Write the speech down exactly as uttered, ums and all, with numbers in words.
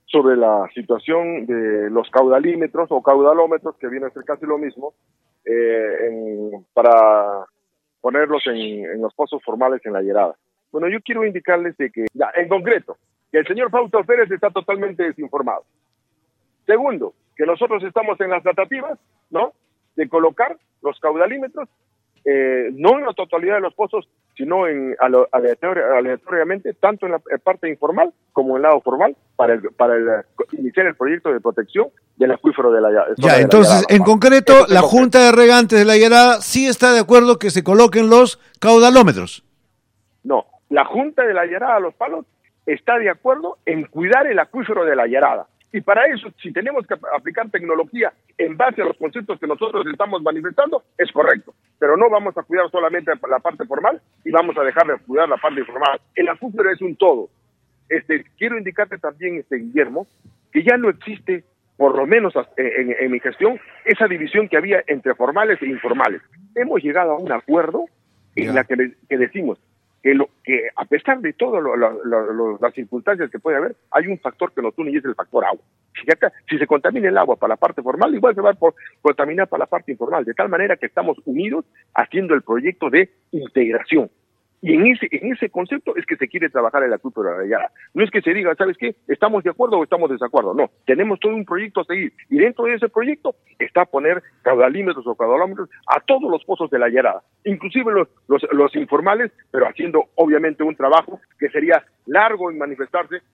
sobre la situación de los caudalímetros o caudalómetros, que viene a ser casi lo mismo, eh, en, para ponerlos en, en los pozos formales en la Llerada. Bueno, yo quiero indicarles de que, ya, en concreto, que el señor Fausto Pérez está totalmente desinformado. Segundo, que nosotros estamos en las tratativas, ¿no?, de colocar los caudalímetros, eh, no en la totalidad de los pozos, sino en aleatori- aleatoriamente, tanto en la parte informal como en el lado formal, para, el, para el, iniciar el proyecto de protección del acuífero de la Llerada. Ya, entonces, en concreto, la Junta de Regantes de la Llerada sí está de acuerdo que se coloquen los caudalómetros. No, la Junta de la Llerada, Los Palos, está de acuerdo en cuidar el acuífero de la Llerada. Y para eso, si tenemos que aplicar tecnología en base a los conceptos que nosotros estamos manifestando, es correcto. Pero no vamos a cuidar solamente la parte formal y vamos a dejar de cuidar la parte informal. El acuífero es un todo. Este, quiero indicarte también, este, Guillermo, que ya no existe, por lo menos en, en, en mi gestión, esa división que había entre formales e informales. Hemos llegado a un acuerdo en yeah. la que, le, que decimos que, lo, que a pesar de todas lo, lo, lo, lo, las circunstancias que puede haber, hay un factor que nos une y es el factor agua. Si, acá, si se contamina el agua para la parte formal, igual se va a por, contaminar para la parte informal, de tal manera que estamos unidos haciendo el proyecto de integración. Y en ese en ese concepto es que se quiere trabajar el acuífero de la Llerada. No es que se diga, ¿sabes qué? ¿Estamos de acuerdo o estamos de desacuerdo? No, tenemos todo un proyecto a seguir. Y dentro de ese proyecto está poner caudalímetros o caudalómetros a todos los pozos de la Llerada, inclusive los, los, los informales, pero haciendo obviamente un trabajo que sería largo en manifestarse,